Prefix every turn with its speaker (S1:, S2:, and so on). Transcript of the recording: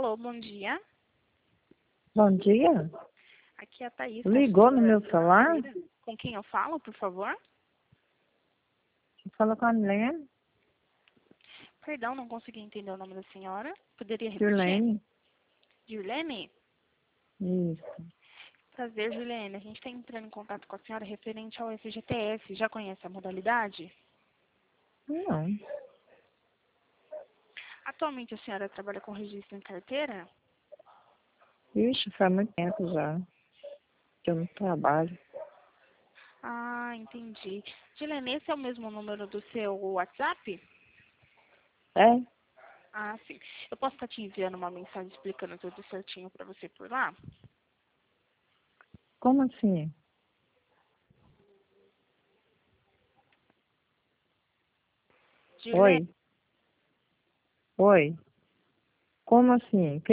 S1: Alô, bom dia.
S2: Bom dia.
S1: Aqui é a Thaís.
S2: Ligou no meu celular?
S1: Com quem eu falo, por favor?
S2: Você falou com a Milene?
S1: Perdão, não consegui entender o nome da senhora. Poderia repetir?
S2: Juliane?
S1: Juliane?
S2: Isso.
S1: Prazer, Juliane. A gente está entrando em contato com a senhora referente ao FGTS. Já conhece a modalidade?
S2: Não.
S1: Atualmente a senhora trabalha com registro em carteira?
S2: Ixi, faz muito tempo já que eu não trabalho.
S1: Ah, entendi. Juliane, esse é o mesmo número do seu WhatsApp?
S2: É?
S1: Ah, sim. Eu posso estar te enviando uma mensagem explicando tudo certinho para você por lá?
S2: Como assim?
S1: Juliane,
S2: Oi? Oi? Como assim?